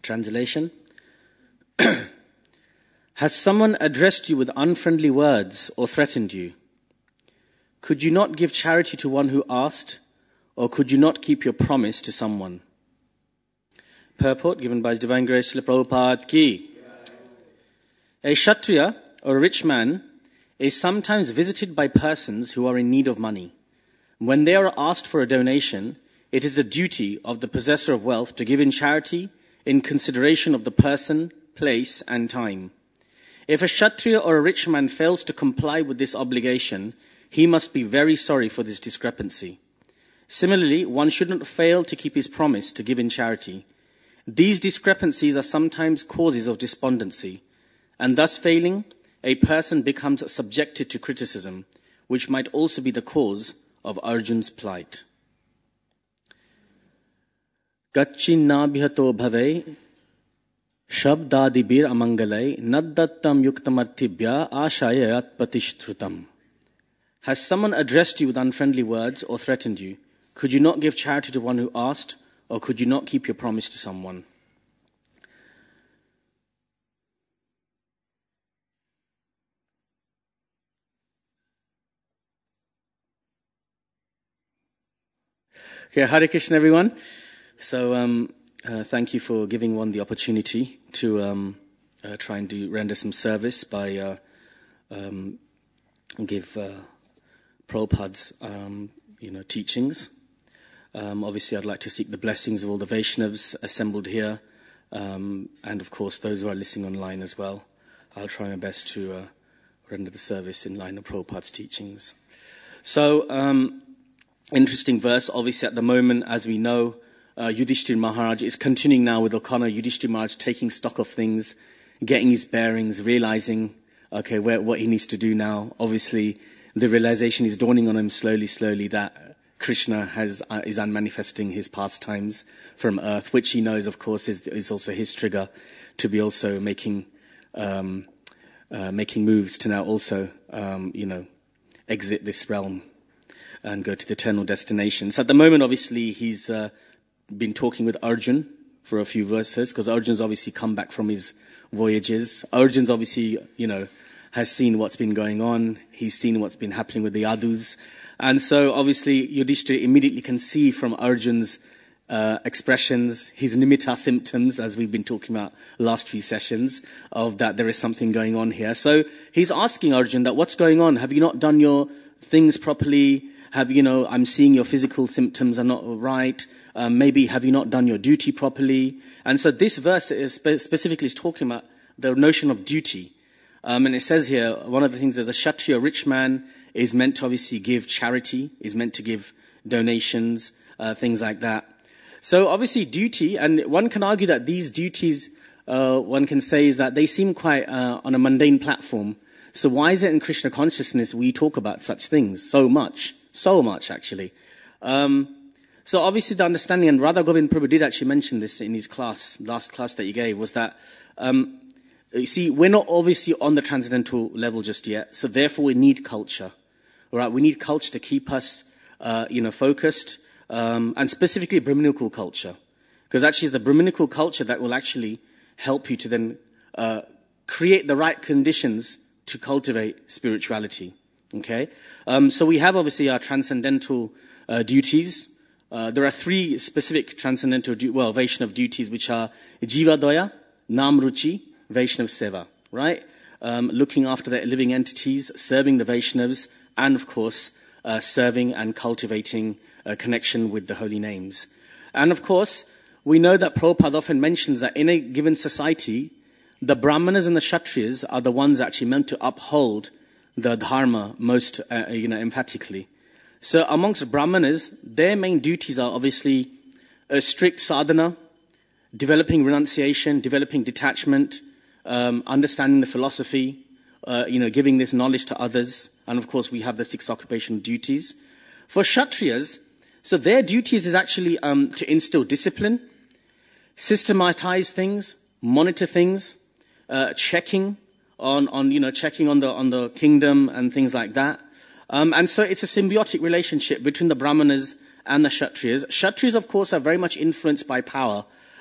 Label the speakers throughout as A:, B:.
A: Translation. Has someone addressed you with unfriendly words or threatened you? Could you not give charity to one who asked, or could you not keep your promise to someone? Purport given by His Divine Grace Srila Prabhupada Ki. A Kshatriya, or a rich man, is sometimes visited by persons who are in need of money. When they are asked for a donation, it is the duty of the possessor of wealth to give in charity in consideration of the person, place, and time. If a Kshatriya or a rich man fails to comply with this obligation, he must be very sorry for this discrepancy. Similarly, one shouldn't fail to keep his promise to give in charity. These discrepancies are sometimes causes of despondency, and thus failing, a person becomes subjected to criticism, which might also be the cause of Arjun's plight. Gacchinnabhyato bhave shabdadibir amangalai naddattam yuktamarthibhya ashayayat patishthrutam. Has someone addressed you with unfriendly words or threatened you? Could you not give charity to one who asked, or could you not keep your promise to someone? Okay, Hare Krishna, everyone. So, thank you for giving one the opportunity to try and render some service by give Prabhupada's teachings. Obviously, I'd like to seek the blessings of all the Vaishnavas assembled here, and of course those who are listening online as well. I'll try my best to render the service in line with Prabhupada's teachings. So, interesting verse. Obviously, at the moment, as we know, Yudhishthira Maharaj is continuing now with O'Connor. Yudhishthira Maharaj taking stock of things, getting his bearings, realizing, okay, what he needs to do now. Obviously, the realization is dawning on him slowly that Krishna is unmanifesting his pastimes from earth, which he knows, of course, is also his trigger to be also making moves to now also, exit this realm and go to the eternal destination. So at the moment, obviously, he's been talking with Arjun for a few verses, because Arjun's obviously come back from his voyages. Arjun's obviously, has seen what's been going on. He's seen what's been happening with the Yadus. And so, obviously, Yudhishthira immediately can see from Arjun's expressions, his nimitta symptoms, as we've been talking about last few sessions, of that there is something going on here. So he's asking Arjun that, what's going on? Have you not done your things properly? I'm seeing your physical symptoms are not right. Maybe have you not done your duty properly? And so this verse is specifically is talking about the notion of duty. And it says here, one of the things is a Kshatriya, rich man, is meant to obviously give charity, is meant to give donations, things like that. So obviously duty, and one can argue that these duties, one can say is that they seem quite on a mundane platform. So why is it in Krishna consciousness we talk about such things so much? So much, actually. So obviously the understanding, and Radha Govind Prabhu did actually mention this in his last class that he gave, was that, you see, we're not obviously on the transcendental level just yet, so therefore we need culture. All right, we need culture to keep us, focused, and specifically Brahminical culture. Because actually it's the Brahminical culture that will actually help you to then create the right conditions to cultivate spirituality. Okay? So we have obviously our transcendental duties. There are three specific transcendental, Vaishnav duties, which are Jiva Daya, Nam Ruchi, Vaishnav Seva, right? Looking after the living entities, serving the Vaishnavas, and of course, serving and cultivating a connection with the holy names. And of course, we know that Prabhupada often mentions that in a given society, the Brahmanas and the Kshatriyas are the ones actually meant to uphold the dharma most, emphatically. So amongst Brahmanas, their main duties are obviously a strict sadhana, developing renunciation, developing detachment, understanding the philosophy, giving this knowledge to others. And of course, we have the 6 occupational duties. For Kshatriyas, so their duties is actually to instill discipline, systematize things, monitor things, checking on the kingdom and things like that. And so it's a symbiotic relationship between the Brahmanas and the Kshatriyas. Kshatriyas, of course, are very much influenced by power.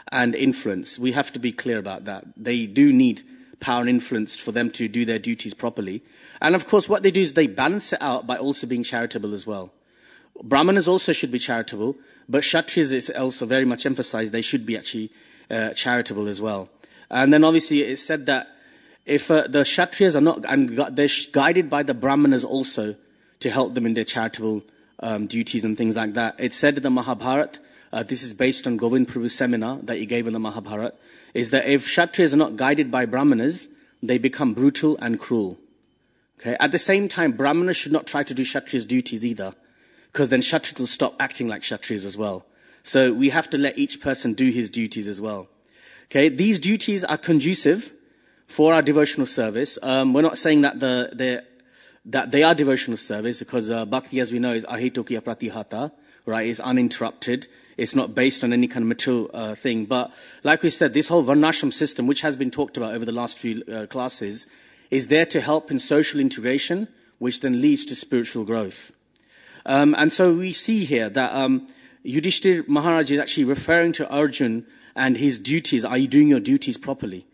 A: and influence. We have to be clear about that. They do need power and influence for them to do their duties properly. And of course, what they do is they balance it out by also being charitable as well. Brahmanas also should be charitable, but Kshatriyas is also very much emphasized they should be actually charitable as well. And then obviously it's said that if the Kshatriyas are not, and they're guided by the Brahmanas also to help them in their charitable duties and things like that. It's said in the Mahabharata, this is based on Govind Prabhu's seminar that he gave in the Mahabharata, is that if Kshatriyas are not guided by Brahmanas, they become brutal and cruel. Okay. At the same time, Brahmanas should not try to do Kshatriyas' duties either, because then Kshatriyas will stop acting like Kshatriyas as well. So we have to let each person do his duties as well. Okay. These duties are conducive for our devotional service. We're not saying that they are devotional service, because bhakti, as we know, is ahitukiya pratihata, right? It's uninterrupted. It's not based on any kind of material thing. But like we said, this whole Varnashram system, which has been talked about over the last few classes, is there to help in social integration, which then leads to spiritual growth. And so we see here that Yudhishthir Maharaj is actually referring to Arjun and his duties. Are you doing your duties properly?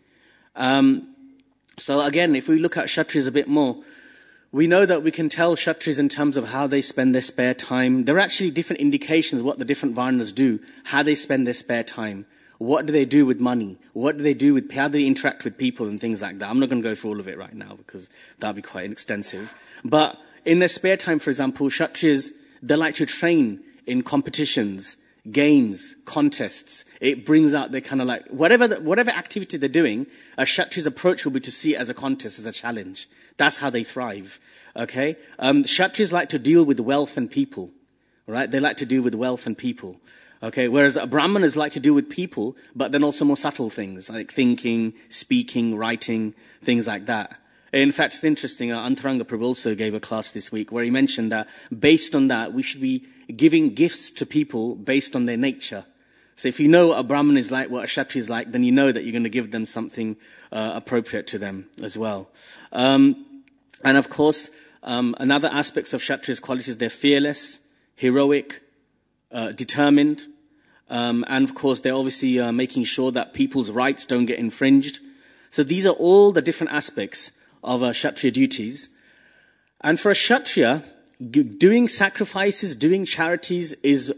A: So again, if we look at Kshatriyas a bit more, we know that we can tell Kshatriyas in terms of how they spend their spare time. There are actually different indications of what the different Varnas do, how they spend their spare time. What do they do with money? What do they do with, how do they interact with people and things like that? I'm not going to go through all of it right now because that'll be quite extensive. But in their spare time, for example, Kshatriyas, they like to train in competitions, games, contests. It brings out their kind of like, whatever activity they're doing, a Kshatriya's approach will be to see it as a contest, as a challenge. That's how they thrive. Okay? Kshatriyas like to deal with wealth and people. Right? They like to deal with wealth and people. Okay? Whereas Brahmanas like to deal with people, but then also more subtle things, like thinking, speaking, writing, things like that. In fact, it's interesting, Antaranga Prabhu also gave a class this week where he mentioned that based on that, we should be giving gifts to people based on their nature. So if you know what a Brahman is like, what a Kshatriya is like, then you know that you're going to give them something appropriate to them as well. And of course, another aspect of Kshatriya's qualities, they're fearless, heroic, determined, and of course, they're obviously making sure that people's rights don't get infringed. So these are all the different aspects of Kshatriya duties. And for a Kshatriya, doing sacrifices, doing charities is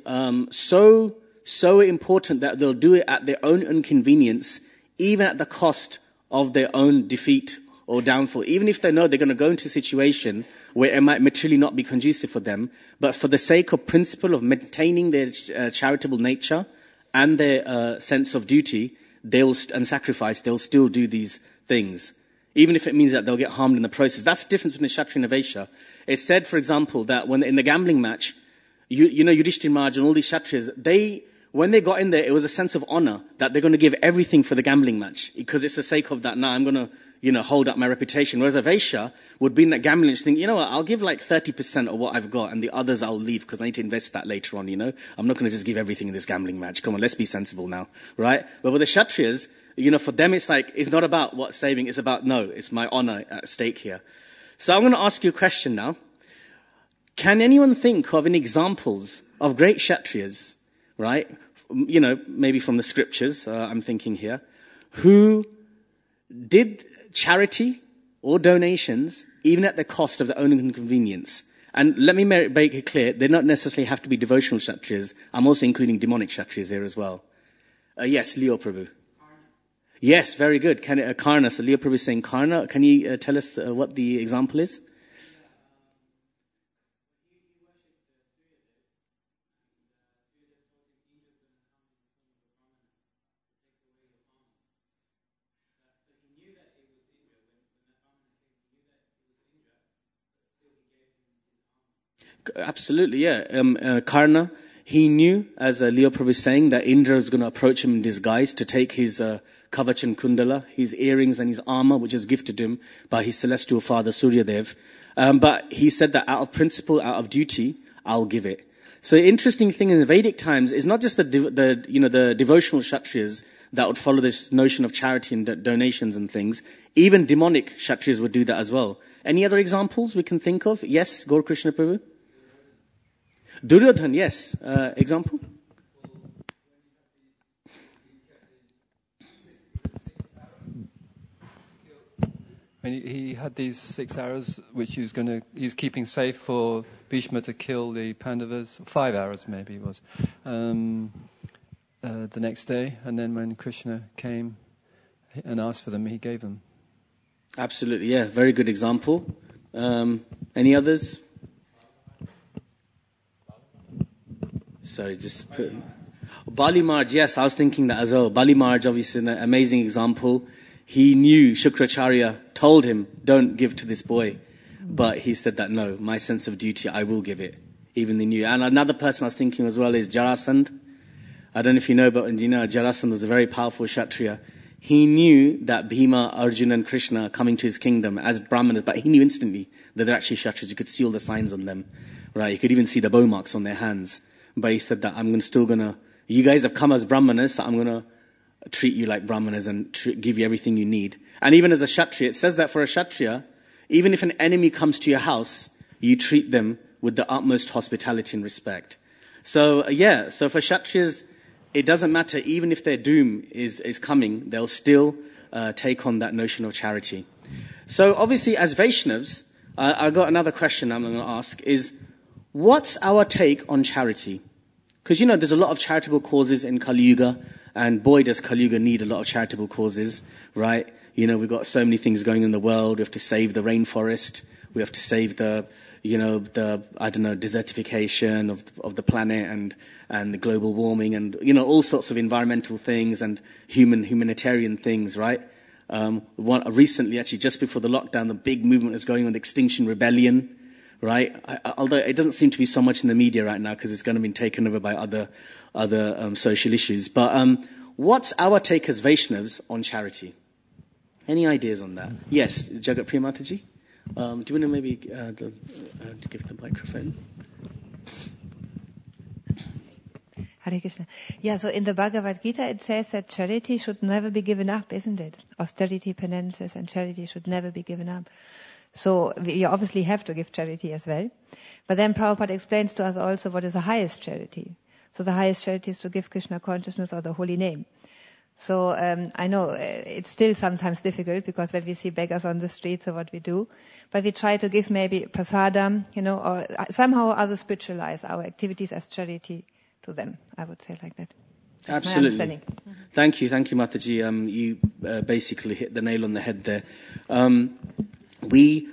A: so important that they'll do it at their own inconvenience, even at the cost of their own defeat or downfall. Even if they know they're going to go into a situation where it might materially not be conducive for them, but for the sake of principle of maintaining their charitable nature and their sense of duty, and sacrifice, they'll still do these things, even if it means that they'll get harmed in the process. That's the difference between Kshatriya and a Vaishya. It's said, for example, that when in the gambling match, you know, Yudhishthir Maharaj and all these Kshatriyas, when they got in there, it was a sense of honor that they're going to give everything for the gambling match, because it's the sake of that. Now I'm going to, hold up my reputation. Whereas a Vaishya would be in that gambling match thinking, you know what, I'll give like 30% of what I've got and the others I'll leave because I need to invest that later on, I'm not going to just give everything in this gambling match. Come on, let's be sensible now, right? But with the Kshatriyas, for them it's like, it's not about what saving, it's about, no, it's my honor at stake here. So I'm going to ask you a question now. Can anyone think of any examples of great Kshatriyas, right? Maybe from the scriptures, I'm thinking here, who did charity or donations even at the cost of their own inconvenience. And let me make it clear, they don't necessarily have to be devotional Kshatriyas. I'm also including demonic Kshatriyas here as well. Yes, Leo Prabhu. Yes, very good. Karna. So Leo Prabhu is saying Karna. Can you tell us what the example is? Absolutely, yeah. Karna, he knew, as Leo Prabhu is saying, that Indra was going to approach him in disguise to take his kavach and kundala, his earrings and his armor, which is gifted to him by his celestial father Suryadev. But he said that out of principle, out of duty, I'll give it. So the interesting thing in the Vedic times is not just the devotional Kshatriyas that would follow this notion of charity and donations and things. Even demonic Kshatriyas would do that as well. Any other examples we can think of? Yes, Gaur Krishna Prabhu? Duryodhan, yes. Example?
B: And he had these 6 arrows, which he was keeping safe for Bhishma to kill the Pandavas. 5 arrows, maybe it was. The next day, and then when Krishna came and asked for them, he gave them.
A: Absolutely, yeah, very good example. Any others? Sorry, just put... Bali Maharaj, yes, I was thinking that as well. Bali Maharaj, obviously, is an amazing example. He knew, Shukracharya told him, don't give to this boy. But he said that, no, my sense of duty, I will give it. Even he knew. And another person I was thinking as well is Jarasandh. I don't know if you know, but Jarasandh was a very powerful Kshatriya. He knew that Bhima, Arjuna and Krishna are coming to his kingdom as Brahmanas, but he knew instantly that they're actually Kshatriyas. You could see all the signs on them, right? You could even see the bow marks on their hands. But he said that you guys have come as Brahmanas, so I'm going to treat you like Brahmanas and give you everything you need. And even as a Kshatriya, it says that for a Kshatriya, even if an enemy comes to your house, you treat them with the utmost hospitality and respect. So for Kshatriyas, it doesn't matter, even if their doom is coming, they'll still take on that notion of charity. So obviously, as Vaishnavas, I've got another question I'm going to ask is, what's our take on charity? Because, there's a lot of charitable causes in Kali Yuga, and boy, does Kali Yuga need a lot of charitable causes, right? We've got so many things going in the world. We have to save the rainforest. We have to save the desertification of the planet and the global warming and, all sorts of environmental things and humanitarian things, right? Recently, actually, just before the lockdown, the big movement is going on, the Extinction Rebellion, right? Although it doesn't seem to be so much in the media right now because it's going to be taken over by other social issues. But what's our take as Vaishnavas on charity? Any ideas on that? Yes, Jagat Priya Mataji? Do you want to maybe give the microphone?
C: Hare Krishna. Yeah, so in the Bhagavad Gita it says that charity should never be given up, isn't it? Austerity, penances and charity should never be given up. So we obviously have to give charity as well. But then Prabhupada explains to us also what is the highest charity. So the highest charity is to give Krishna consciousness or the holy name. So I know it's still sometimes difficult because when we see beggars on the streets, so what we do. But we try to give maybe prasadam, or somehow or other spiritualize our activities as charity to them. I would say like that. That's
A: absolutely.
C: my understanding.
A: Thank you, Mataji. You basically hit the nail on the head there. We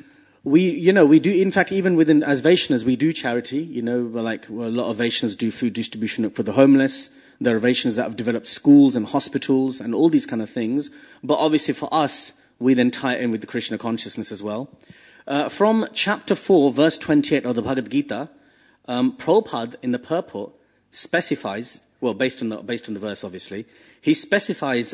A: do, in fact, even within, as Vaishnavas, we do charity, a lot of Vaishnavas do food distribution for the homeless. There are Vaishnavas that have developed schools and hospitals and all these kind of things. But obviously for us, we then tie it in with the Krishna consciousness as well. From chapter 4, verse 28 of the Bhagavad Gita, Prabhupada in the purport specifies, well, based on the verse, obviously, he specifies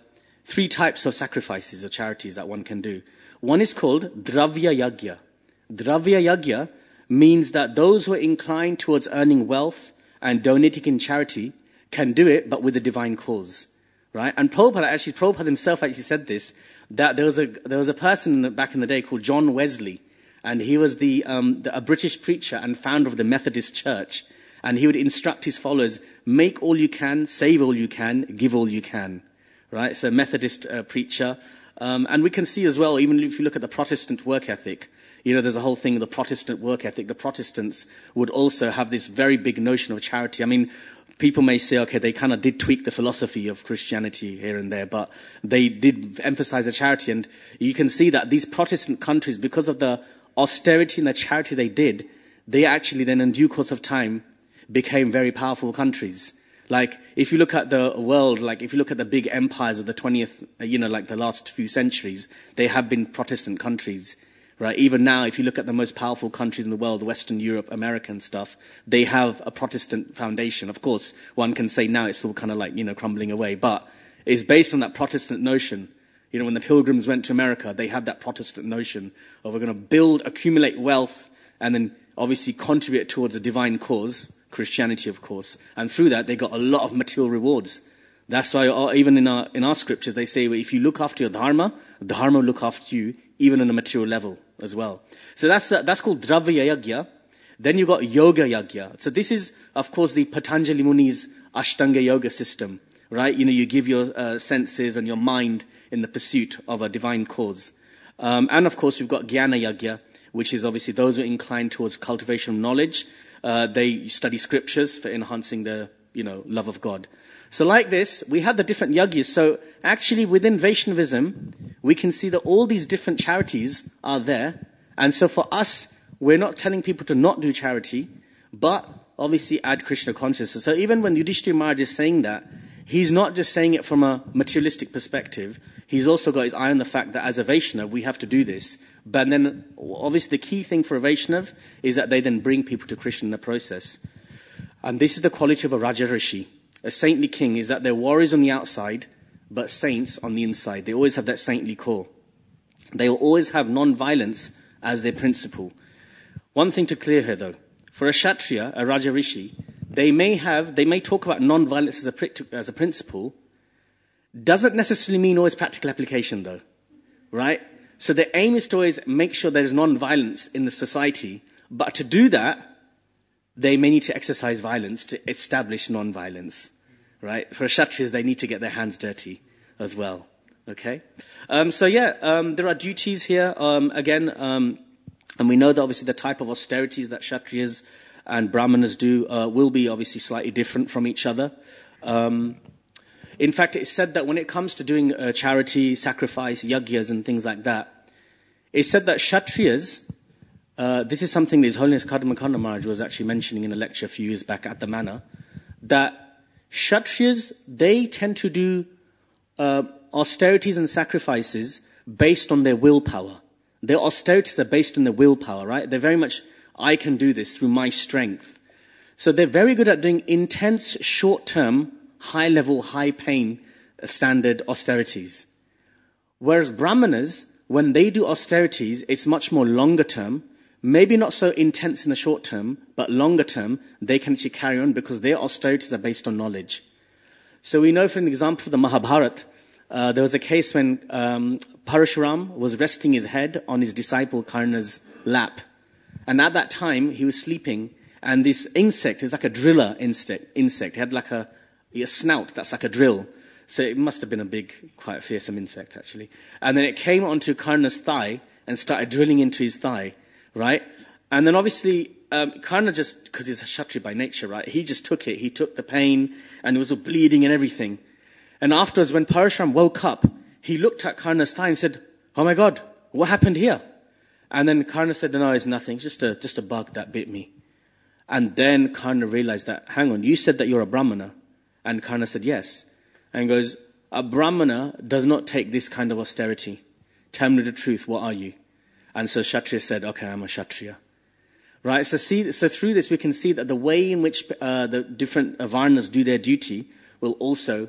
A: 3 types of sacrifices or charities that one can do. One is called Dravya Yagya. Dravya Yagya means that those who are inclined towards earning wealth and donating in charity can do it, but with a divine cause, right? And Prabhupada himself actually said this, that there was a person back in the day called John Wesley, and he was a British preacher and founder of the Methodist Church, and he would instruct his followers, make all you can, save all you can, give all you can, right? So Methodist preacher. And we can see as well, even if you look at the Protestant work ethic, there's a whole thing, the Protestant work ethic. The Protestants would also have this very big notion of charity. I mean, people may say, okay, they kind of did tweak the philosophy of Christianity here and there, but they did emphasize the charity. And you can see that these Protestant countries, because of the austerity and the charity they did, they actually then in due course of time became very powerful countries. Like, if you look at the world, like if you look at the big empires of the 20th, like the last few centuries, they have been Protestant countries, right? Even now, if you look at the most powerful countries in the world, Western Europe, America and stuff, they have a Protestant foundation. Of course, one can say now it's all kind of like, crumbling away, but it's based on that Protestant notion. When the Pilgrims went to America, they had that Protestant notion of we're going to accumulate wealth, and then obviously contribute towards a divine cause, Christianity, of course. And through that, they got a lot of material rewards. That's why even in our scriptures, they say, well, if you look after your dharma will look after you, even on a material level as well. So that's called Dravya Yagya. Then you've got Yoga Yagya. So this is, of course, the Patanjali Muni's Ashtanga Yoga system, right? You give your senses and your mind in the pursuit of a divine cause. And of course, we've got Jnana Yagya, which is obviously those who are inclined towards cultivation of knowledge. They study scriptures for enhancing the, love of God. So like this, we have the different yagyas. So actually within Vaishnavism, we can see that all these different charities are there. And so for us, we're not telling people to not do charity, but obviously add Krishna consciousness. So even when Yudhishthira Maharaj is saying that, he's not just saying it from a materialistic perspective. He's also got his eye on the fact that as a Vaishnav, we have to do this. But then, obviously, the key thing for a Vaishnav is that they then bring people to Krishna in the process. And this is the quality of a Raja Rishi. A saintly king is that they're warriors on the outside, but saints on the inside. They always have that saintly core. They will always have non-violence as their principle. One thing to clear here, though. For a Kshatriya, a Raja Rishi, they may talk about non-violence as a principle. Doesn't necessarily mean always practical application, though. Right? So the aim is to always make sure there is non-violence in the society. But to do that, they may need to exercise violence to establish non-violence. Right? For Kshatriyas, they need to get their hands dirty as well. Okay? There are duties here. And we know that obviously the type of austerities that Kshatriyas and Brahmanas do will be obviously slightly different from each other. In fact, it's said that when it comes to doing charity, sacrifice, yagyas and things like that, it's said that Kshatriyas, this is something that His Holiness Kadambakanda Maharaj was actually mentioning in a lecture a few years back at the manor, that Kshatriyas, they tend to do austerities and sacrifices based on their willpower. Their austerities are based on their willpower, right? They're very much, I can do this through my strength. So they're very good at doing intense, short-term, high-level, high-pain standard austerities. Whereas Brahmanas, when they do austerities, it's much more longer-term, maybe not so intense in the short term, but longer-term, they can actually carry on because their austerities are based on knowledge. So we know, for an example, for the Mahabharata, there was a case when Parashuram was resting his head on his disciple Karna's lap. And at that time, he was sleeping, and this insect, it was like a driller insect. It had like a snout that's like a drill. So it must have been a big, quite fearsome insect, actually. And then it came onto Karna's thigh and started drilling into his thigh, right? And then obviously, Karna just, because he's a Kshatriya by nature, right? He just took it. He took the pain, and it was all bleeding and everything. And afterwards, when Parashuram woke up, he looked at Karna's thigh and said, "Oh my God, what happened here?" And then Karna said, "No, it's nothing. Just a bug that bit me." And then Karna realized that, hang on, you said that you're a Brahmana. And Karna said, yes. And he goes, a Brahmana does not take this kind of austerity. Tell me the truth, what are you? And so Kshatriya said, okay, I'm a Kshatriya. Right, so through this we can see that the way in which the different Varnas do their duty will also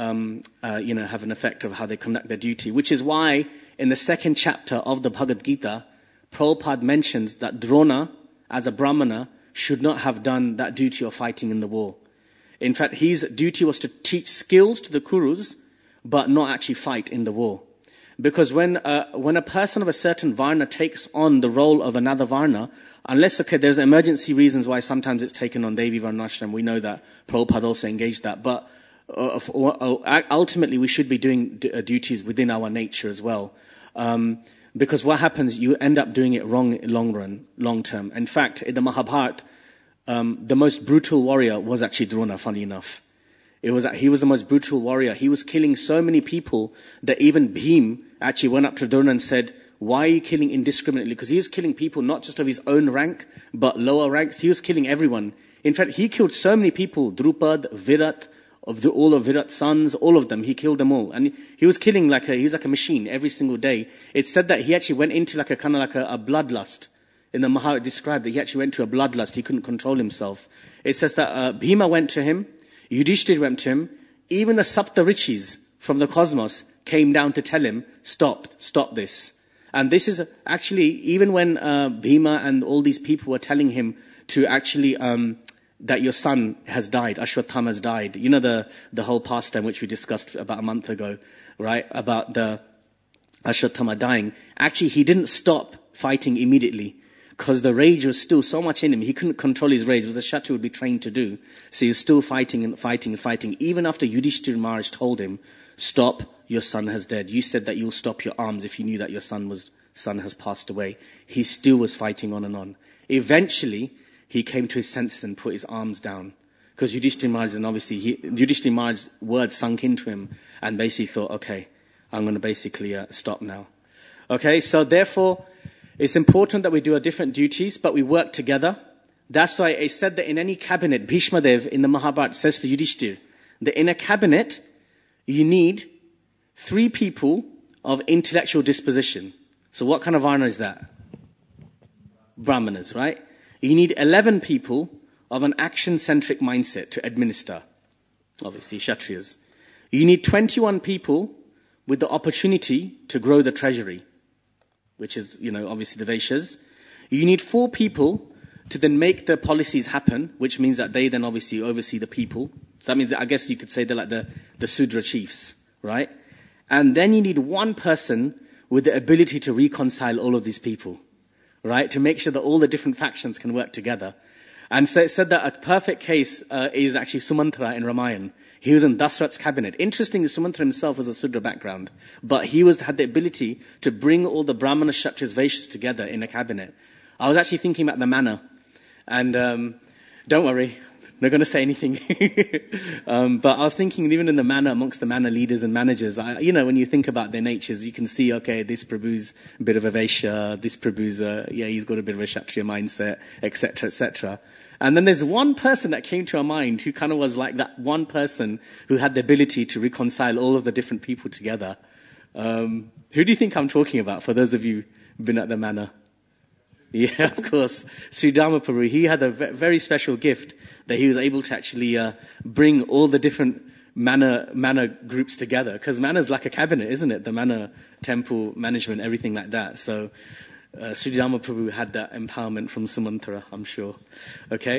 A: have an effect of how they conduct their duty. Which is why in the second chapter of the Bhagavad Gita, Prabhupada mentions that Drona, as a Brahmana, should not have done that duty of fighting in the war. In fact, his duty was to teach skills to the Kurus, but not actually fight in the war. Because when a person of a certain Varna takes on the role of another Varna, unless, there's emergency reasons why sometimes it's taken on Devi Varnashram, we know that Prabhupada also engaged that, but ultimately we should be doing duties within our nature as well. Because what happens, you end up doing it wrong in long term. In fact, in the Mahabharata, the most brutal warrior was actually Drona, funny enough. He was the most brutal warrior. He was killing so many people that even Bhim actually went up to Drona and said, why are you killing indiscriminately? Because he was killing people not just of his own rank, but lower ranks. He was killing everyone. In fact, he killed so many people, Drupad, Virat, all of Virat's sons, all of them, he killed them all. And he was killing he's like a machine every single day. It's said that he actually went into a bloodlust. In the Mahabharata described that he actually went to a bloodlust. He couldn't control himself. It says that Bhima went to him, Yudhishthira went to him, even the Saptarishis from the cosmos came down to tell him, stop this. And this is actually, even when Bhima and all these people were telling him to actually, that your son has died, Ashwatthama has died. You know the whole pastime which we discussed about a month ago, right? About the Ashwatthama dying. Actually, he didn't stop fighting immediately because the rage was still so much in him. He couldn't control his rage, which the Kshatriya would be trained to do. So he was still fighting and fighting and fighting, even after Yudhishthira Maharaj told him, stop, your son has died. You said that you'll stop your arms if you knew that your son has passed away. He still was fighting on and on. Eventually, he came to his senses and put his arms down. Because Yudhishthira Maharaj, and obviously Yudhishthira Maharaj's words sunk into him and basically thought, okay, I'm going to basically stop now. Okay, so therefore, it's important that we do our different duties, but we work together. That's why I said that in any cabinet, Bhishma Dev in the Mahabharata says to Yudhishthira, that in a cabinet, you need 3 people of intellectual disposition. So what kind of varna is that? Brahmanas, right? You need 11 people of an action-centric mindset to administer. Obviously, Kshatriyas. You need 21 people with the opportunity to grow the treasury, which is, obviously the Vaishyas. You need 4 people to then make the policies happen, which means that they then obviously oversee the people. So that means that I guess you could say they're like the Sudra chiefs, right? And then you need 1 person with the ability to reconcile all of these people, right? To make sure that all the different factions can work together. And so it said that a perfect case is actually Sumantra in Ramayana. He was in Dasrat's cabinet. Interestingly, Sumantra himself was a Sudra background, but he had the ability to bring all the Brahmana, Kshatriyas, Vaishyas together in a cabinet. I was actually thinking about the manna, and don't worry, I'm not going to say anything. But I was thinking even in the manna, amongst the manna leaders and managers, when you think about their natures, you can see, okay, this Prabhu's a bit of a Vaishya, this Prabhu's, he's got a bit of a Kshatriya mindset, etc., etc. And then there's one person that came to our mind who kind of was like that one person who had the ability to reconcile all of the different people together. Who do you think I'm talking about, for those of you who've been at the manor? Yeah, of course. Sri Dharma Prabhu, he had a very special gift that he was able to actually bring all the different manor groups together. Because manor's like a cabinet, isn't it? The manor, temple, management, everything like that. So Sri Dharma Prabhu had that empowerment from Sumantra, I'm sure. Okay?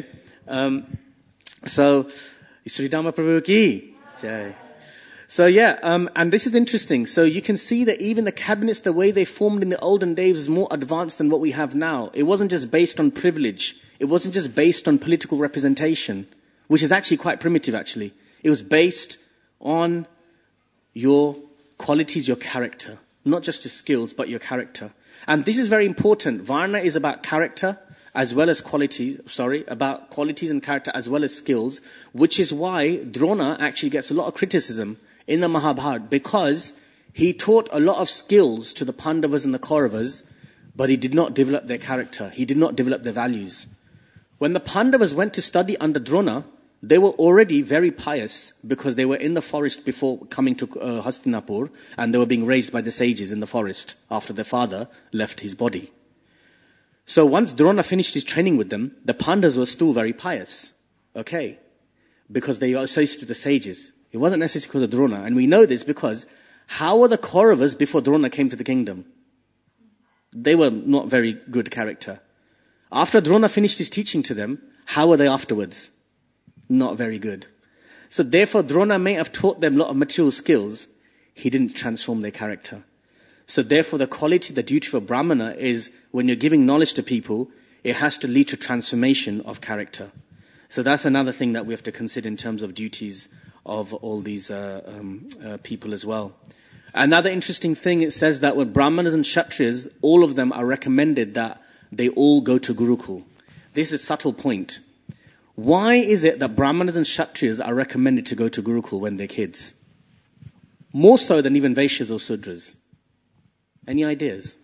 A: So, Sri Dharma Prabhu ki jai. So and this is interesting. So you can see that even the cabinets, the way they formed in the olden days is more advanced than what we have now. It wasn't just based on privilege. It wasn't just based on political representation, which is actually quite primitive, actually. It was based on your qualities, your character. Not just your skills, but your character. And this is very important. Varna is about character as well as qualities, about qualities and character as well as skills, which is why Drona actually gets a lot of criticism in the Mahabharata, because he taught a lot of skills to the Pandavas and the Kauravas, but he did not develop their character. He did not develop their values. When the Pandavas went to study under Drona, they were already very pious because they were in the forest before coming to Hastinapur, and they were being raised by the sages in the forest after their father left his body. So once Drona finished his training with them, the Pandavas were still very pious. Okay. Because they were associated with the sages. It wasn't necessarily because of Drona. And we know this because how were the Kauravas before Drona came to the kingdom? They were not very good character. After Drona finished his teaching to them, how were they afterwards? Not very good. So therefore, Drona may have taught them a lot of material skills. He didn't transform their character. So therefore, the quality, the duty of a Brahmana is when you're giving knowledge to people, it has to lead to transformation of character. So that's another thing that we have to consider in terms of duties of all these people as well. Another interesting thing, it says that with Brahmanas and Kshatriyas, all of them are recommended that they all go to Gurukul. This is a subtle point. Why is it that Brahmanas and Kshatriyas are recommended to go to Gurukul when they're kids? More so than even Vaishyas or Sudras. Any ideas?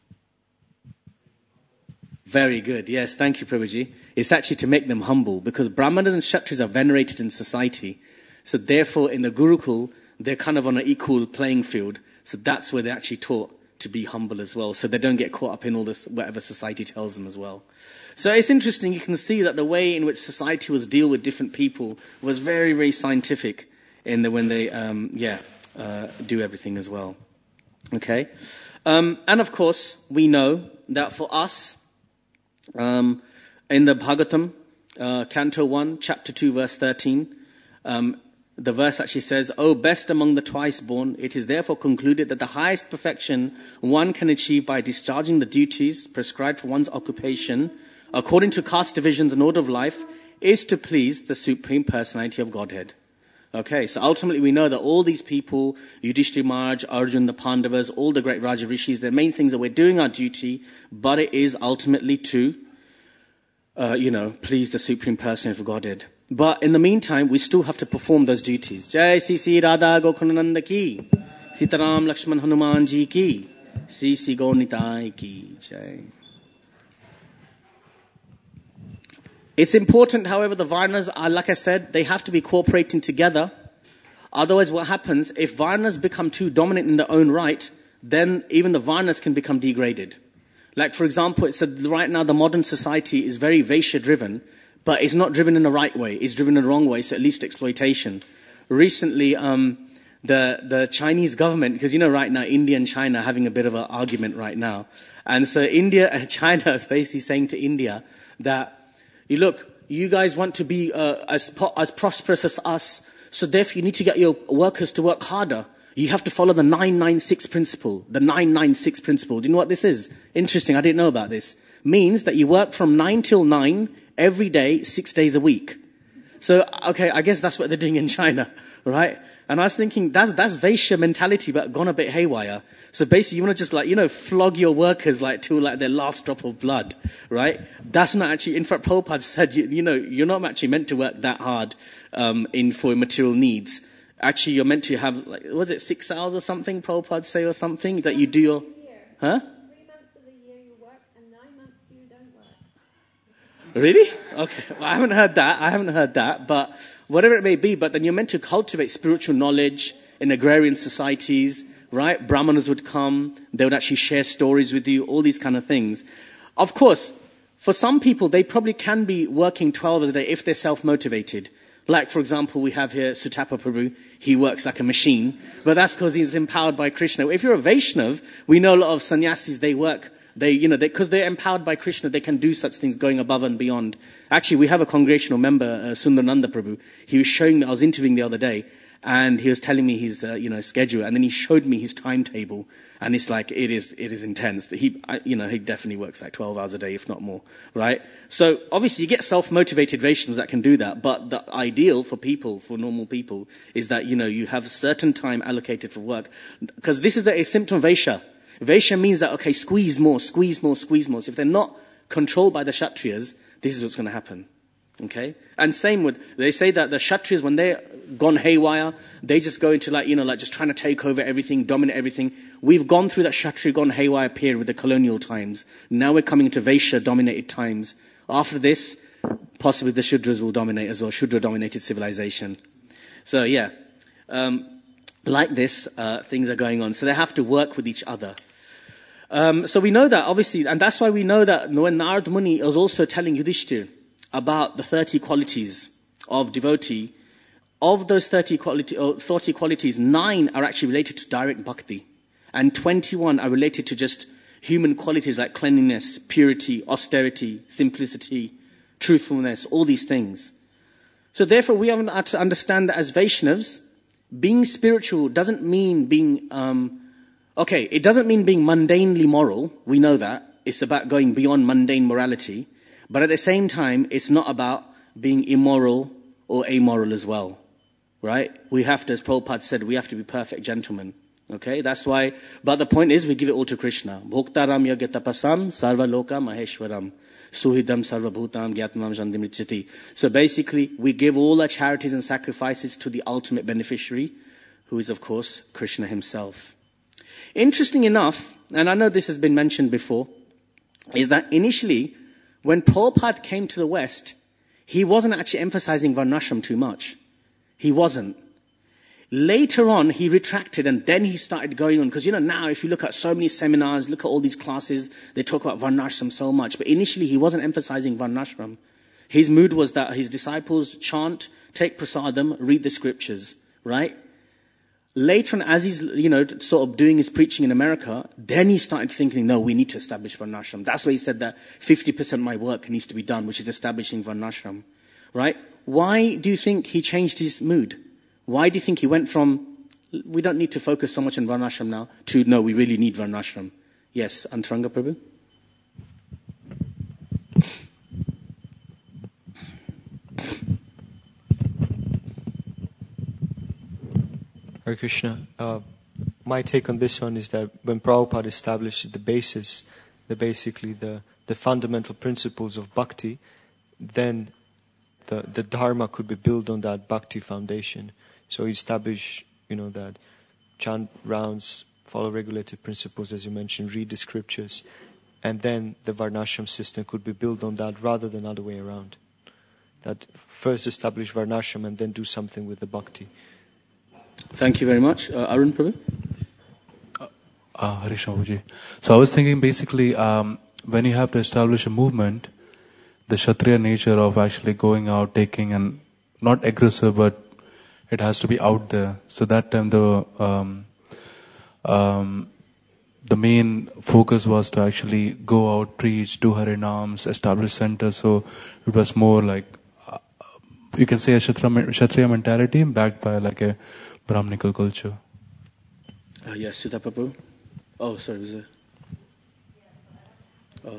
A: Very good. Yes, thank you, Prabhuji. It's actually to make them humble, because Brahmanas and Kshatriyas are venerated in society. So therefore, in the Gurukul, they're kind of on an equal playing field. So that's where they're actually taught to be humble as well. So they don't get caught up in all this, whatever society tells them as well. So it's interesting. You can see that the way in which society was deal with different people was very, very scientific when they do everything as well. Okay? And of course, we know that for us, in the Bhagavatam, Canto 1, Chapter 2, Verse 13, the verse actually says, "O best among the twice born, it is therefore concluded that the highest perfection one can achieve by discharging the duties prescribed for one's occupation, according to caste divisions and order of life, is to please the Supreme Personality of Godhead." Okay, so ultimately we know that all these people, Yudhishthira Maharaj, Arjun, the Pandavas, all the great Raja Rishis, the main things that we're doing our duty, but it is ultimately to, please the Supreme Personality of Godhead. But in the meantime, we still have to perform those duties. Jai Sri Radha Gokundananda ki, Sitaram Lakshman Hanuman ji ki, Sri Gaurnitai ki Jai. It's important, however, the Varnas are, like I said, they have to be cooperating together. Otherwise, what happens, if Varnas become too dominant in their own right, then even the Varnas can become degraded. Like, for example, it said right now the modern society is very Vaishya-driven, but it's not driven in the right way. It's driven in the wrong way, so at least exploitation. Recently, the Chinese government, because right now India and China are having a bit of an argument right now. And so India and China is basically saying to India that, look, you guys want to be as prosperous as us, so therefore you need to get your workers to work harder. You have to follow the 996 principle. The 996 principle. Do you know what this is? Interesting, I didn't know about this. Means that you work from 9 till 9 every day, 6 days a week. So, okay, I guess that's what they're doing in China, right? And I was thinking, that's Vaishya mentality, but gone a bit haywire. So basically, you want to just flog your workers till their last drop of blood, right? That's not actually, in fact, Prabhupada said, you're not actually meant to work that hard, for material needs. Actually, you're meant to have, 6 hours or something, Prabhupada say, or something, that you do your, huh?
D: 3 months of the year you work and 9 months you don't work.
A: Really? Okay. Well, I haven't heard that, but whatever it may be, but then you're meant to cultivate spiritual knowledge in agrarian societies, right? Brahmanas would come, they would actually share stories with you, all these kind of things. Of course, for some people, they probably can be working 12 hours a day if they're self-motivated. Like, for example, we have here Sutapa Prabhu. He works like a machine, but that's because he's empowered by Krishna. If you're a Vaishnav, we know a lot of sannyasis, they work, because they're empowered by Krishna, they can do such things going above and beyond. Actually, we have a congregational member, Sundarananda Prabhu. He was showing me, I was interviewing the other day, and he was telling me his, schedule, and then he showed me his timetable, and it's like, it is intense. He definitely works 12 hours a day, if not more, right? So, obviously, you get self-motivated Vaishnavas that can do that, but the ideal for normal people, is that, you have a certain time allocated for work, because this is a symptom of Vaishya. Vaishya means that, okay, squeeze more. So if they're not controlled by the Kshatriyas, this is what's going to happen. Okay? And same they say that the Kshatriyas, when they're gone haywire, they just go into just trying to take over everything, dominate everything. We've gone through that Kshatriya gone haywire period with the colonial times. Now we're coming into Vaishya-dominated times. After this, possibly the Shudras will dominate as well, Shudra-dominated civilization. So yeah, like this, things are going on. So they have to work with each other. So we know that, obviously, and that's why we know that when Narad Muni was also telling Yudhishthira about the 30 qualities of devotee, of those 30 qualities, 9 are actually related to direct bhakti, and 21 are related to just human qualities like cleanliness, purity, austerity, simplicity, truthfulness, all these things. So therefore, we have to understand that as Vaishnavas, being spiritual doesn't mean being, it doesn't mean being mundanely moral. We know that. It's about going beyond mundane morality. But at the same time, it's not about being immoral or amoral as well. Right? We have to, as Prabhupada said, we have to be perfect gentlemen. Okay? That's why, but the point is, we give it all to Krishna. Bhoktaram yagya tapasam sarva loka maheshwaram. Suhidam sarvabhutam gyatmam jandimrichati. So basically, we give all our charities and sacrifices to the ultimate beneficiary, who is, of course, Krishna himself. Interesting enough, and I know this has been mentioned before, is that initially, when Prabhupada came to the West, he wasn't actually emphasizing Varnashram too much. He wasn't. Later on, he retracted, and then he started going on, because now if you look at so many seminars, look at all these classes, they talk about Varnashram so much, but initially he wasn't emphasizing Varnashram. His mood was that his disciples chant, take prasadam, read the scriptures, right? Later on, as he's, sort of doing his preaching in America, then he started thinking, no, we need to establish Varnashram. That's why he said that 50% of my work needs to be done, which is establishing Varnashram, right? Why do you think he changed his mood? Why do you think he went from, we don't need to focus so much on Varnashram now, to, no, we really need Varnashram? Yes, Antaranga Prabhu?
E: Hare Krishna. My take on this one is that when Prabhupada established the fundamental principles of bhakti, then the dharma could be built on that bhakti foundation. So he established, that chant rounds, follow regulated principles, as you mentioned, read the scriptures, and then the varnashram system could be built on that rather than other way around. That first establish varnashram and then do something with the bhakti.
A: Thank you very much. Arun Prabhu?
F: Harish Prabhuji. So I was thinking basically, when you have to establish a movement, the Kshatriya nature of actually going out, taking, and not aggressive, but it has to be out there. So that time the main focus was to actually go out, preach, do Harinams, establish centers. So it was more like, you can say a Kshatriya mentality backed by like a Brahminical culture.
A: Yes, Sudha Prabhu. Oh, sorry, was there? Oh.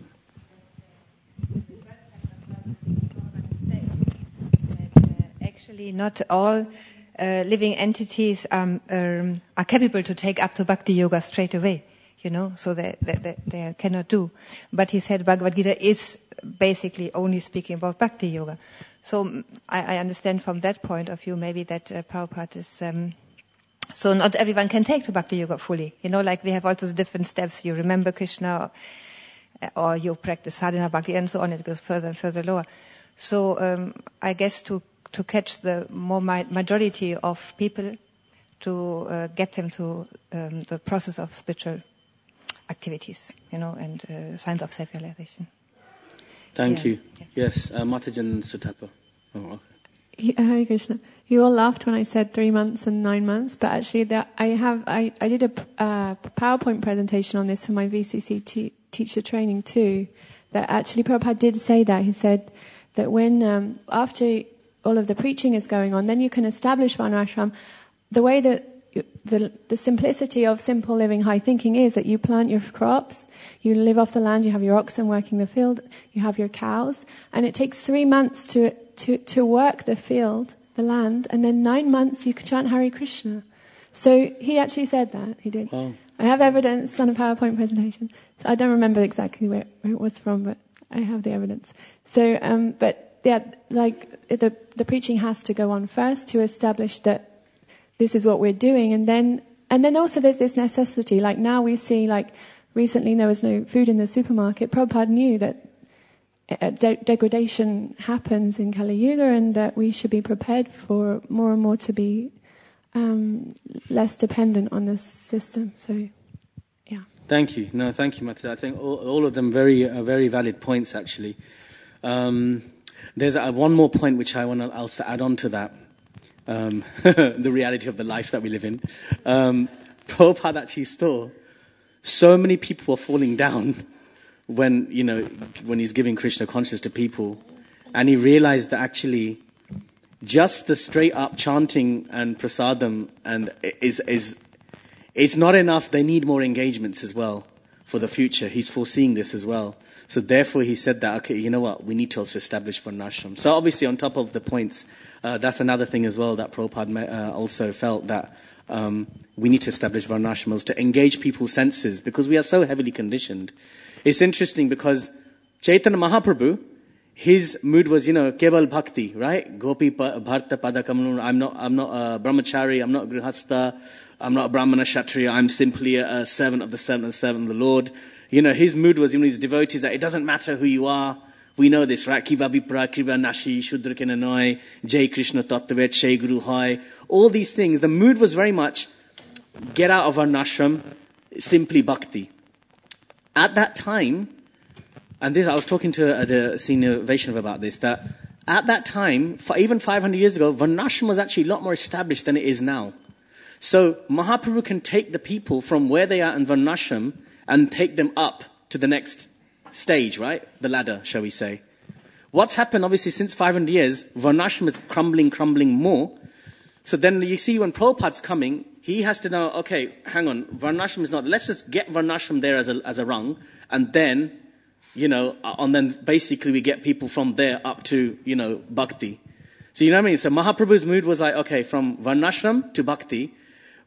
C: Actually, not all living entities are capable to take up to Bhakti Yoga straight away, so they cannot do. But he said Bhagavad Gita is basically only speaking about Bhakti Yoga. So I understand from that point of view maybe that Prabhupada is... so not everyone can take to Bhakti Yoga fully. Like we have also the different steps. You remember Krishna or you practice sadhana bhakti and so on. It goes further and further lower. So I guess to catch the more majority of people, to get them to the process of spiritual activities, and signs of self-realization.
A: Thank you. Yeah. Yes, Matajan Sutapa. Oh, okay.
G: Hare Krishna. You all laughed when I said 3 months and 9 months, but actually I did a PowerPoint presentation on this for my VCC teacher training too. That actually Prabhupada did say that. He said that when after all of the preaching is going on, then you can establish Varnashram. The way that the simplicity of simple living, high thinking is that you plant your crops, you live off the land, you have your oxen working the field, you have your cows, and it takes 3 months to work the field, the land, and then 9 months you can chant Hare Krishna. So he actually said that, he did.
A: Oh.
G: I have evidence on a PowerPoint presentation. I don't remember exactly where it was from, but I have the evidence. So, but yeah, like the preaching has to go on first to establish that this is what we're doing, and then also there's this necessity. Like now we see, like recently there was no food in the supermarket. Prabhupada knew that degradation happens in Kali Yuga, and that we should be prepared for more and more to be less dependent on this system. So, yeah.
A: Thank you. No, thank you, Mata. I think all of them very valid points, actually. There's one more point which I want to also add on to that. The reality of the life that we live in. Prabhupada actually saw so many people were falling down when he's giving Krishna consciousness to people, and he realized that actually just the straight up chanting and prasadam and is not enough. They need more engagements as well for the future. He's foreseeing this as well. So therefore he said that, okay, you know what, we need to also establish Varnashram. So obviously on top of the points, that's another thing as well that Prabhupada also felt, that we need to establish Varnashrams to engage people's senses, because we are so heavily conditioned. It's interesting because Chaitanya Mahaprabhu, his mood was, Keval Bhakti, right? Gopi Bharta Padakamalun. I'm not a brahmachari, I'm not a grihastha, I'm not a brahmana kshatriya, I'm simply a servant of the servant of the Lord. His mood was, his devotees, that it doesn't matter who you are. We know this, right? Kiva Vipra, Kriva Nashi, Shudra Kenanoi, Jai Krishna Tattvavet, Shai Guru Hai. All these things. The mood was very much, get out of Varnashram, simply bhakti. At that time, and this, I was talking to the senior Vaishnav about this, that at that time, even 500 years ago, Varnashram was actually a lot more established than it is now. So Mahaprabhu can take the people from where they are in Varnashram and take them up to the next stage, right? The ladder, shall we say. What's happened, obviously, since 500 years, Varnashram is crumbling more. So then you see when Prabhupada's coming, he has to know, okay, hang on, Varnashram is not, let's just get Varnashram there as a rung, and then, and then basically we get people from there up to, bhakti. So you know what I mean? So Mahaprabhu's mood was like, okay, from Varnashram to bhakti,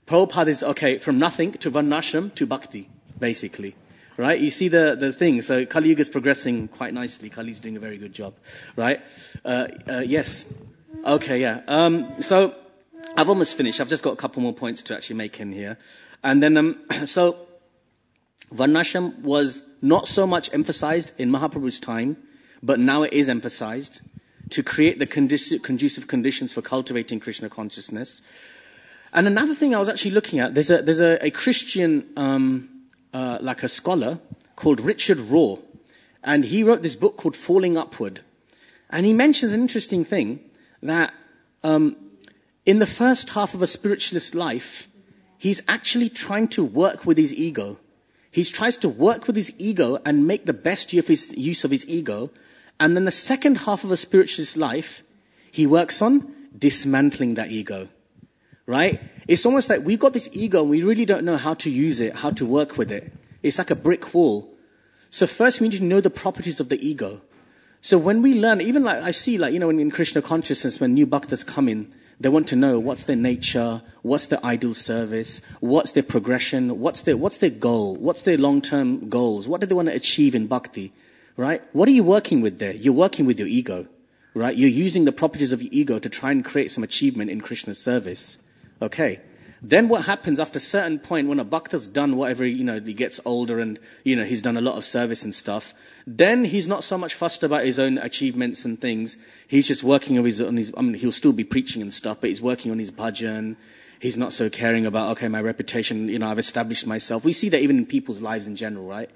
A: Prabhupada is, okay, from nothing to Varnashram to Bhakti, basically. Right? You see the thing. So Kali Yuga is progressing quite nicely. Kali's doing a very good job. Right? Yes. Okay, yeah. So I've almost finished. I've just got a couple more points to actually make in here. And then, so Varnashram was not so much emphasized in Mahaprabhu's time, but now it is emphasized to create the conducive conditions for cultivating Krishna consciousness. And another thing I was actually looking at, there's a Christian, like a scholar called Richard Rohr, and he wrote this book called Falling Upward. And he mentions an interesting thing, that in the first half of a spiritualist life, he's actually trying to work with his ego. He tries to work with his ego and make the best use of his ego. And then the second half of a spiritualist life, he works on dismantling that ego. Right? It's almost like we've got this ego and we really don't know how to use it, how to work with it. It's like a brick wall. So first we need to know the properties of the ego. So when we learn, even like I see, like, in Krishna consciousness, when new bhaktas come in, they want to know what's their nature, what's their ideal service, what's their progression, what's their goal, what's their long-term goals, what do they want to achieve in bhakti, right? What are you working with there? You're working with your ego, right? You're using the properties of your ego to try and create some achievement in Krishna's service. Okay. Then what happens after a certain point when a bhakta's done whatever, he gets older and, he's done a lot of service and stuff, then he's not so much fussed about his own achievements and things. He's just working on his, he'll still be preaching and stuff, but he's working on his bhajan. He's not so caring about, okay, my reputation, I've established myself. We see that even in people's lives in general, right?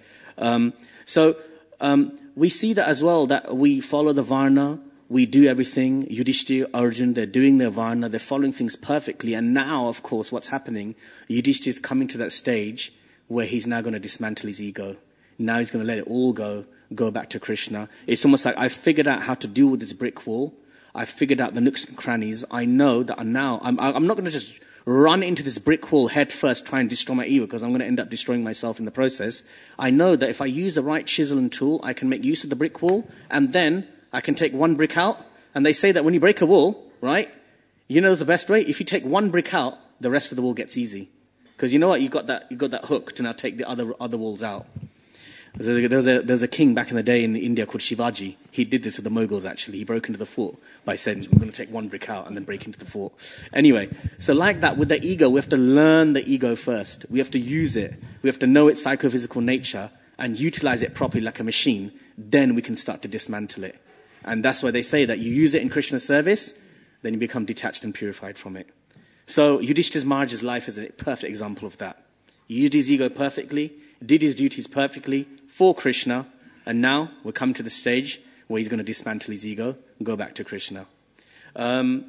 A: We see that as well, that we follow the Varna. We do everything. Yudhishthira, Arjun, they're doing their Varna, they're following things perfectly. And now, of course, what's happening, Yudhishthira is coming to that stage where he's now going to dismantle his ego. Now he's going to let it all go back to Krishna. It's almost like I've figured out how to deal with this brick wall. I've figured out the nooks and crannies. I know that I'm not going to just run into this brick wall head first, try and destroy my ego, because I'm going to end up destroying myself in the process. I know that if I use the right chisel and tool, I can make use of the brick wall, and then I can take one brick out. And they say that when you break a wall, right, the best way? If you take one brick out, the rest of the wall gets easy. Because you know what? You got that hook to now take the other walls out. There's a king back in the day in India called Shivaji. He did this with the Mughals, actually. He broke into the fort by saying, I'm going to take one brick out and then break into the fort. Anyway, so like that, with the ego, we have to learn the ego first. We have to use it. We have to know its psychophysical nature and utilize it properly like a machine. Then we can start to dismantle it. And that's why they say that you use it in Krishna's service, then you become detached and purified from it. So Yudhishthira Maharaj's life is a perfect example of that. He used his ego perfectly, did his duties perfectly for Krishna, and now we're coming to the stage where he's going to dismantle his ego and go back to Krishna. I'm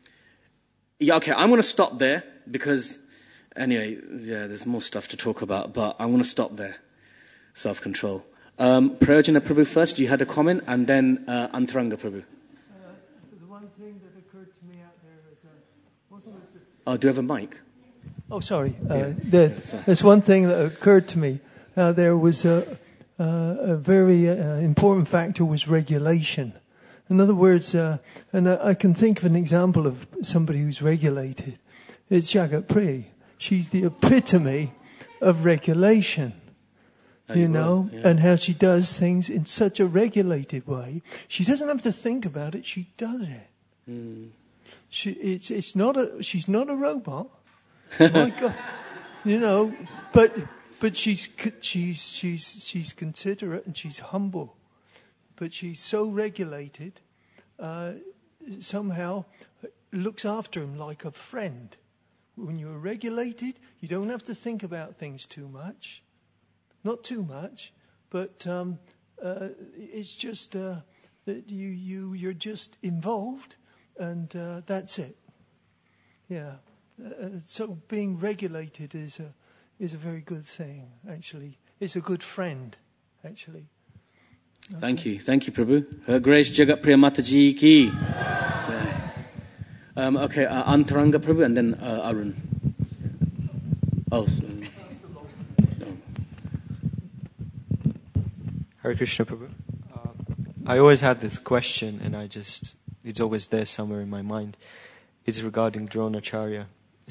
A: going to stop there because, anyway, there's more stuff to talk about, but I'm going to stop there. Self-control. Prayojana Prabhu first, you had a comment, and then Antaranga Prabhu.
H: The one thing that occurred to me out there is,
A: do you have a mic?
H: Oh, sorry.
A: Sorry.
H: There's one thing that occurred to me. There was a very important factor was regulation. In other words, and I can think of an example of somebody who's regulated. It's Jagat Priya. She's the epitome of regulation. And how she does things in such a regulated way. She doesn't have to think about it. She does it. Mm. She's not a robot. My God, but she's considerate and she's humble, but she's so regulated. Somehow looks after him like a friend. When you're regulated, you don't have to think about things too much. Not too much, but it's just that you're just involved, and that's it. Yeah. So being regulated is a very good thing. Actually, it's a good friend. Actually. Okay.
A: Thank you, Prabhu. Her Grace Jagat Priya Mataji ki. Antaranga Prabhu, and then Arun.
E: Hare Krishna Prabhu. I always had this question, and it's always there somewhere in my mind. It's regarding Dronacharya.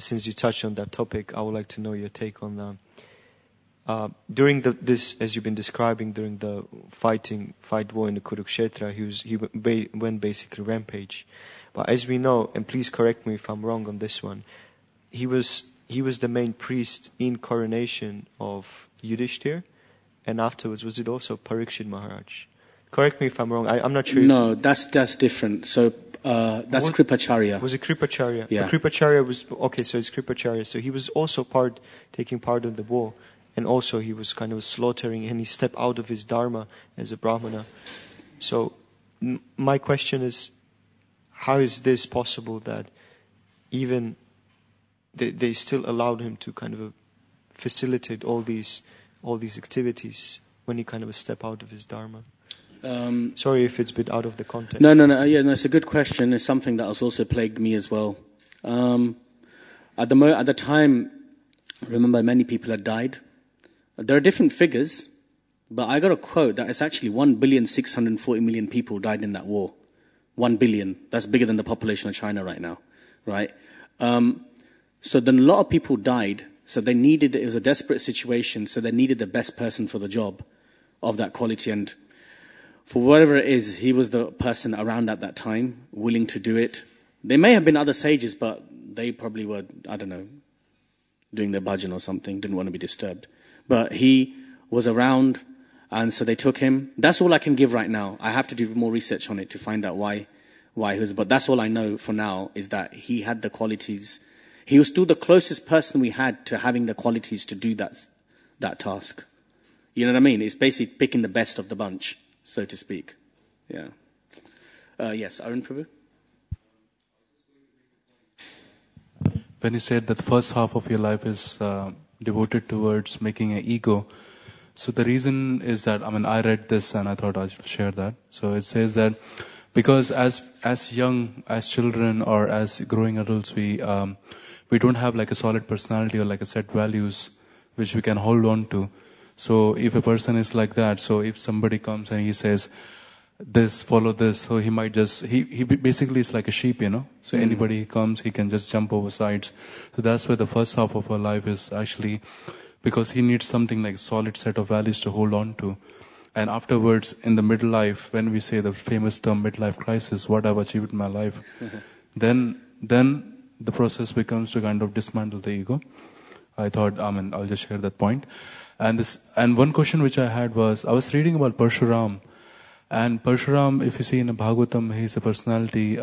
E: since you touched on that topic, I would like to know your take on that. During this, as you've been describing, during the fight war in the Kurukshetra, he went basically rampage. But as we know, and please correct me if I'm wrong on this one, he was the main priest in coronation of Yudhishthir, and afterwards was it also Parikshit Maharaj? Correct me if I'm wrong. I'm not sure.
A: No, that's different. So that's Kripacharya.
E: Was it Kripacharya?
A: Yeah.
E: Kripacharya was okay. So it's Kripacharya. So he was also taking part in the war, and also he was kind of slaughtering, and he stepped out of his dharma as a brahmana. So my question is, how is this possible that even they still allowed him to kind of facilitate all these activities when he kind of stepped out of his dharma? Sorry if it's a bit out of the context.
A: No. Yeah, no, it's a good question. It's something that has also plagued me as well. At the time, remember, many people had died. There are different figures, but I got a quote that it's actually 1,640,000,000 people died in that war. 1 billion. That's bigger than the population of China right now, right? So then a lot of people died. So it was a desperate situation. So they needed the best person for the job of that quality. And for whatever it is, he was the person around at that time, willing to do it. There may have been other sages, but they probably were, I don't know, doing their bhajan or something, didn't want to be disturbed. But he was around, and so they took him. That's all I can give right now. I have to do more research on it to find out why he was. But that's all I know for now, is that he had the qualities. He was still the closest person we had to having the qualities to do that task. You know what I mean? It's basically picking the best of the bunch, so to speak. Yeah. Yes, Arun Prabhu?
F: When you said that the first half of your life is devoted towards making an ego, so the reason is that, I read this and I thought I should share that. So it says that because as young, as children or as growing adults, we don't have like a solid personality or like a set values which we can hold on to. So if a person is like that, so if somebody comes and he says, this, follow this, so he might just, he basically is like a sheep, So anybody comes, he can just jump over sides. So that's where the first half of our life is actually, because he needs something like a solid set of values to hold on to. And afterwards, in the middle life, when we say the famous term midlife crisis, what I've achieved in my life, then the process becomes to kind of dismantle the ego. I thought, I'll just share that point. And one question which I had was, I was reading about Parshuram. And Parshuram, if you see in a Bhagavatam, he's a personality,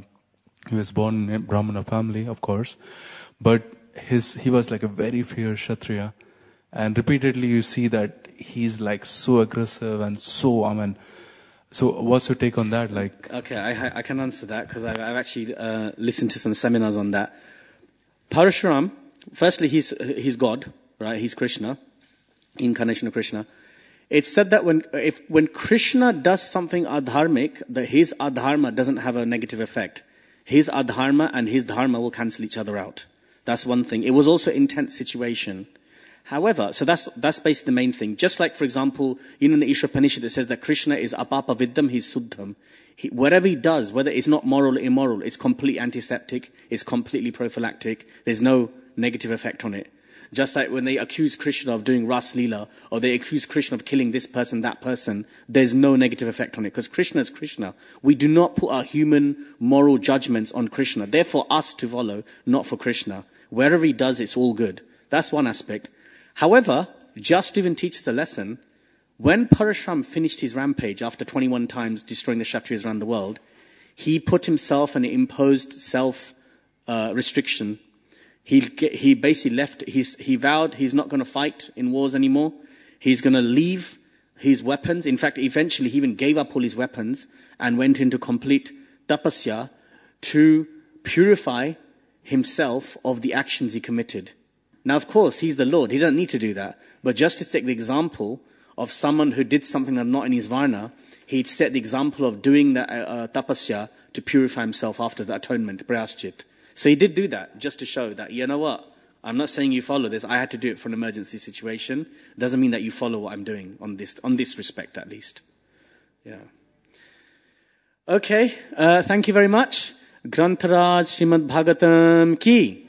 F: he was born in a Brahmana family, of course. But he was like a very fierce Kshatriya. And repeatedly you see that he's like so aggressive and so, so what's your take on that? Like,
A: okay, I can answer that because I've actually listened to some seminars on that. Parshuram, firstly, he's God, right? He's Krishna, incarnation of Krishna. It's said that when Krishna does something adharmic, that his adharma doesn't have a negative effect. His adharma and his dharma will cancel each other out. That's one thing. It was also an intense situation. However, so that's basically the main thing. Just like, for example, in the Ishopanishad, it says that Krishna is apapa viddham, he's suddham. Whatever he does, whether it's not moral or immoral, it's completely antiseptic, it's completely prophylactic, there's no negative effect on it. Just like when they accuse Krishna of doing Ras Leela, or they accuse Krishna of killing this person, that person, there's no negative effect on it. Because Krishna is Krishna. We do not put our human moral judgments on Krishna. They're for us to follow, not for Krishna. Wherever he does, it's all good. That's one aspect. However, just to even teach us a lesson, when Parshuram finished his rampage after 21 times destroying the Kshatriyas around the world, he put himself and imposed self-restriction. He basically left, he vowed he's not going to fight in wars anymore. He's going to leave his weapons. In fact, eventually he even gave up all his weapons and went into complete tapasya to purify himself of the actions he committed. Now, of course, he's the Lord. He doesn't need to do that. But just to take the example of someone who did something that's not in his varna, he'd set the example of doing the tapasya to purify himself after the atonement, prayaschit. So he did do that, just to show that, you know what, I'm not saying you follow this. I had to do it for an emergency situation. Doesn't mean that you follow what I'm doing on this respect, at least. Yeah. Okay, thank you very much. Grantaraj Srimad Bhagavatam ki.